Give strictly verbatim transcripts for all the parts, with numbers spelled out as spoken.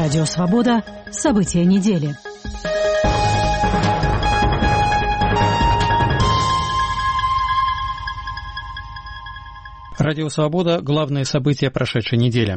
Радио «Свобода». События недели. Радио «Свобода» – главные события прошедшей недели.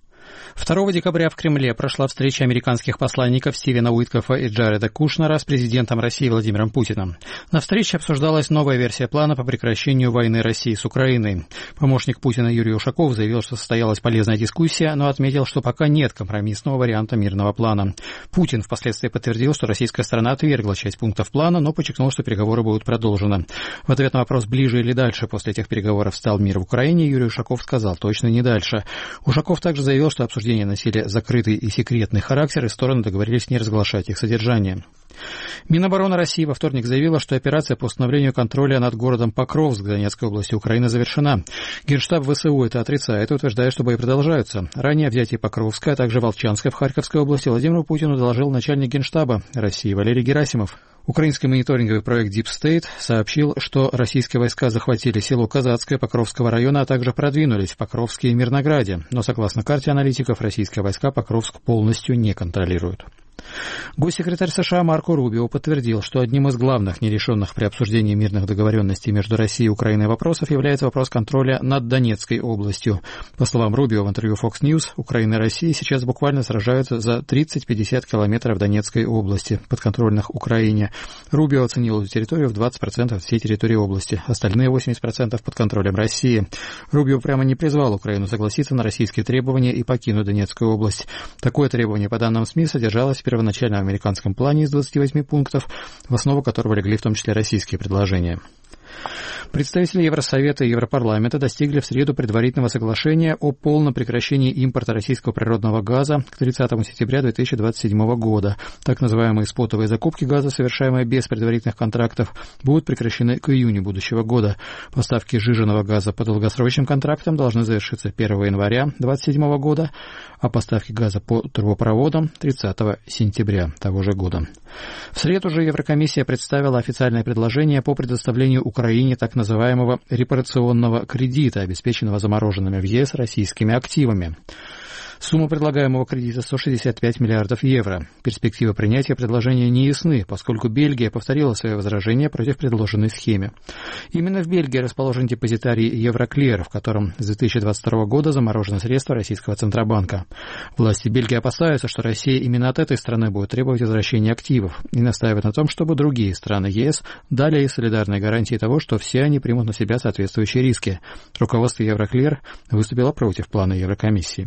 второго декабря в Кремле прошла встреча американских посланников Стивена Уиткофа и Джареда Кушнера с президентом России Владимиром Путиным. На встрече обсуждалась новая версия плана по прекращению войны России с Украиной. Помощник Путина Юрий Ушаков заявил, что состоялась полезная дискуссия, но отметил, что пока нет компромиссного варианта мирного плана. Путин впоследствии подтвердил, что российская сторона отвергла часть пунктов плана, но подчеркнул, что переговоры будут продолжены. В ответ на вопрос, ближе или дальше после этих переговоров стал мир в Украине, Юрий Ушаков сказал, точно не дальше. Ушаков также заявил, что обсуждение носили закрытый и секретный характер, и стороны договорились не разглашать их содержание. Минобороны России во вторник заявила, что операция по установлению контроля над городом Покровск Донецкой области Украины завершена. Генштаб ВСУ это отрицает и утверждает, что бои продолжаются. Ранее о взятии Покровска, а также Волчанска в Харьковской области Владимиру Путину доложил начальник Генштаба России Валерий Герасимов. Украинский мониторинговый проект Deep State сообщил, что российские войска захватили село Казацкое Покровского района, а также продвинулись в Покровске и Мирнограде. Но, согласно карте аналитиков, российские войска Покровск полностью не контролируют. Госсекретарь США Марко Рубио подтвердил, что одним из главных нерешенных при обсуждении мирных договоренностей между Россией и Украиной вопросов является вопрос контроля над Донецкой областью. По словам Рубио в интервью Fox News, Украина и Россия сейчас буквально сражаются за тридцать-пятьдесят километров Донецкой области, подконтрольных Украине. Рубио оценил эту территорию в двадцать процентов всей территории области, остальные восемьдесят процентов под контролем России. Рубио прямо не призвал Украину согласиться на российские требования и покинуть Донецкую область. Такое требование, по данным СМИ, содержалось в первоначальном американском плане из двадцати восьми пунктов, в основу которого легли в том числе российские предложения. Представители Евросовета и Европарламента достигли в среду предварительного соглашения о полном прекращении импорта российского природного газа к тридцатому сентября две тысячи двадцать седьмого года. Так называемые спотовые закупки газа, совершаемые без предварительных контрактов, будут прекращены к июню будущего года. Поставки сжиженного газа по долгосрочным контрактам должны завершиться первого января две тысячи двадцать седьмого года, а поставки газа по трубопроводам тридцатого сентября того же года. В среду же Еврокомиссия представила официальное предложение по предоставлению Украине так называемого репарационного кредита, обеспеченного замороженными в ЕС российскими активами. Сумма предлагаемого кредита сто шестьдесят пять миллиардов евро. Перспективы принятия предложения не ясны, поскольку Бельгия повторила свои возражения против предложенной схемы. Именно в Бельгии расположен депозитарий Евроклир, в котором с две тысячи двадцать второго года заморожены средства российского Центробанка. Власти Бельгии опасаются, что Россия именно от этой страны будет требовать возвращения активов и настаивает на том, чтобы другие страны ЕС дали ей солидарные гарантии того, что все они примут на себя соответствующие риски. Руководство Евроклир выступило против плана Еврокомиссии.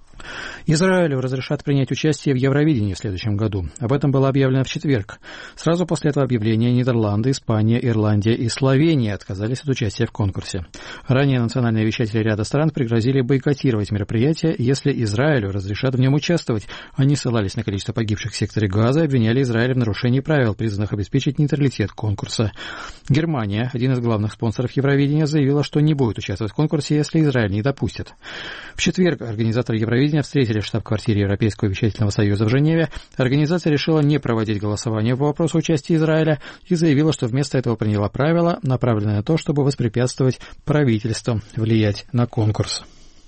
Израилю разрешат принять участие в Евровидении в следующем году. Об этом было объявлено в четверг. Сразу после этого объявления Нидерланды, Испания, Ирландия и Словения отказались от участия в конкурсе. Ранее национальные вещатели ряда стран пригрозили бойкотировать мероприятие, если Израилю разрешат в нем участвовать. Они ссылались на количество погибших в секторе Газа и обвиняли Израиль в нарушении правил, призванных обеспечить нейтралитет конкурса. Германия, один из главных спонсоров Евровидения, заявила, что не будет участвовать в конкурсе, если Израиль не допустит. В четверг организаторы Евровидения встретились в штаб-квартире Европейского вещательного союза в Женеве. Организация решила не проводить голосование по вопросу участия Израиля и заявила, что вместо этого приняла правила, направленные на то, чтобы воспрепятствовать правительству влиять на конкурс.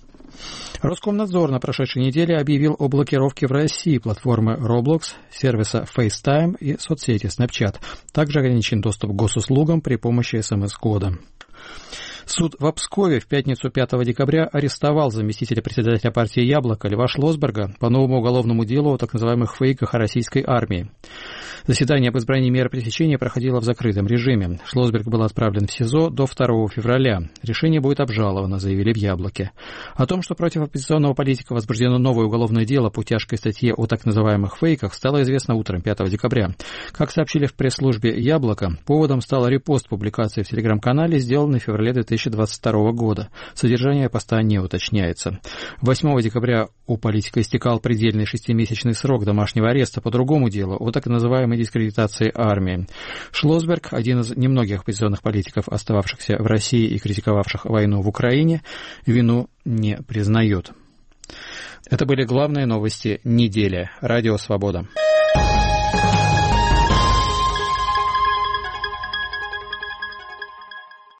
Роскомнадзор на прошедшей неделе объявил о блокировке в России платформы Roblox, сервиса FaceTime и соцсети Snapchat. Также ограничен доступ к госуслугам при помощи эс эм эс-кода. Суд в Пскове в пятницу пятого декабря арестовал заместителя председателя партии «Яблоко» Льва Шлосберга по новому уголовному делу о так называемых фейках о российской армии. Заседание об избрании меры пресечения проходило в закрытом режиме. Шлосберг был отправлен в СИЗО до второго февраля. Решение будет обжаловано, заявили в «Яблоке». О том, что против оппозиционного политика возбуждено новое уголовное дело по тяжкой статье о так называемых фейках, стало известно утром пятого декабря. Как сообщили в пресс-службе «Яблоко», поводом стал репост публикации в телеграм-канале, сделанный в феврале две тысячи двадцать второго года. Содержание поста не уточняется. восьмого декабря у политика истекал предельный шестимесячный срок домашнего ареста по другому делу о так называемой дискредитации армии. Шлосберг, один из немногих оппозиционных политиков, остававшихся в России и критиковавших войну в Украине, вину не признает. Это были главные новости недели. Радио «Свобода».